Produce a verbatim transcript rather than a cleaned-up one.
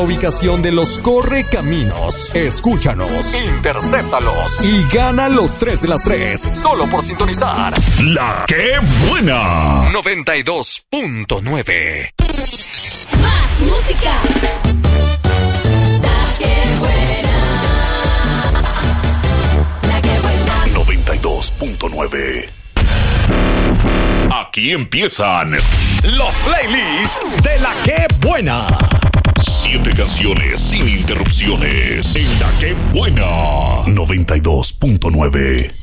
Ubicación de los correcaminos. Escúchanos, intercéptalos y gana los tres de las tres solo por sintonizar La Que Buena noventa y dos punto nueve. Más música. La Que Buena. La Que Buena. noventa y dos punto nueve. Aquí empiezan los playlists de La Que Buena. Siete canciones sin interrupciones en La Que Buena noventa y dos punto nueve.